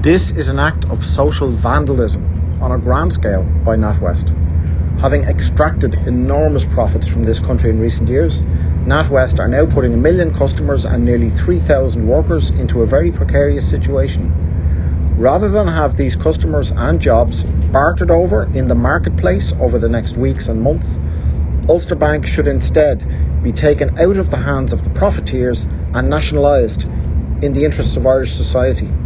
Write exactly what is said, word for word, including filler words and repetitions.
This is an act of social vandalism on a grand scale by NatWest. Having extracted enormous profits from this country in recent years, NatWest are now putting a million customers and nearly three thousand workers into a very precarious situation. Rather than have these customers and jobs bartered over in the marketplace over the next weeks and months, Ulster Bank should instead be taken out of the hands of the profiteers and nationalised in the interests of Irish society.